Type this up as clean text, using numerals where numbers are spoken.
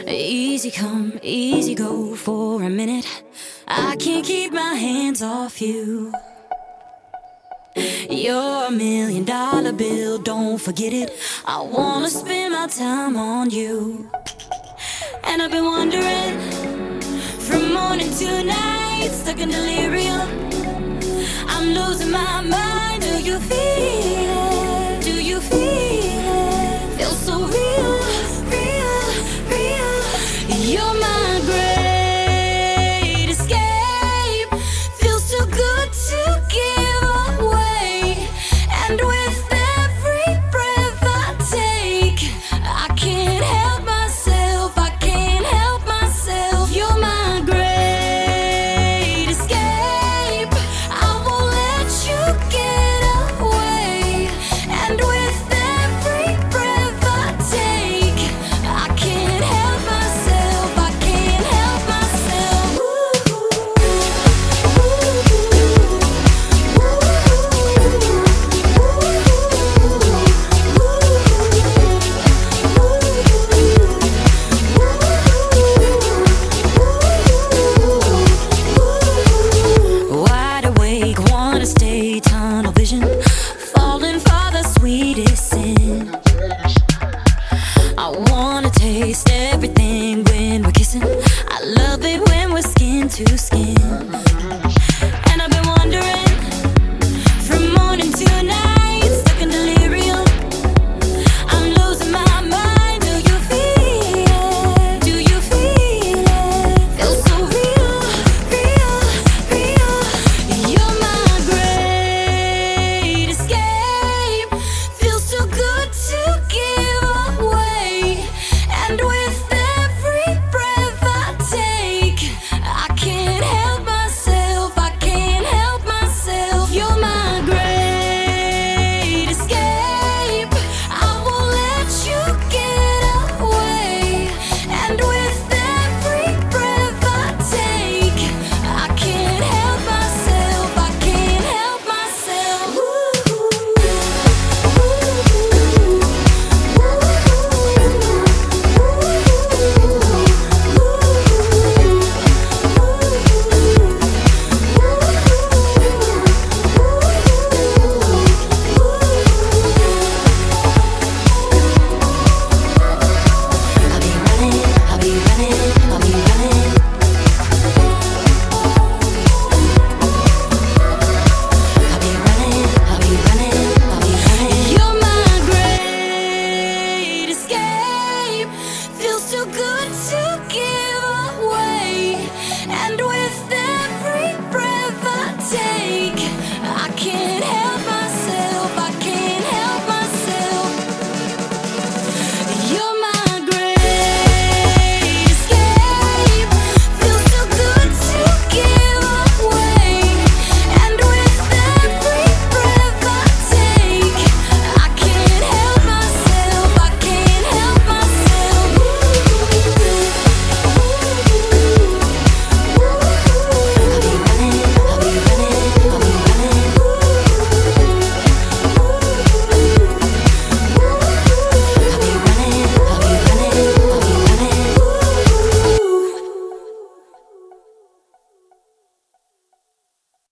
Easy come, easy go for a minute. I can't keep my hands off you. You're $1 million bill, don't forget it. I wanna spend my time on you. And I've been wondering from morning to night, stuck in delirium. I'm losing my mind. Do you feel it? Do you feel it? Feels so real, real, real. You're my great escape. Feels so good to give away. And with every breath I take, I can't help myself, I can't help myself. You're my great escape. I won't let you get away. And with every breath I take, I can't help myself, I can't help myself. Wide awake, wanna stay tunnel vision, falling for the sweetest sin. I wanna taste everything when we're kissing. I love it when we're skin to skin. And I've been wondering from morning to night.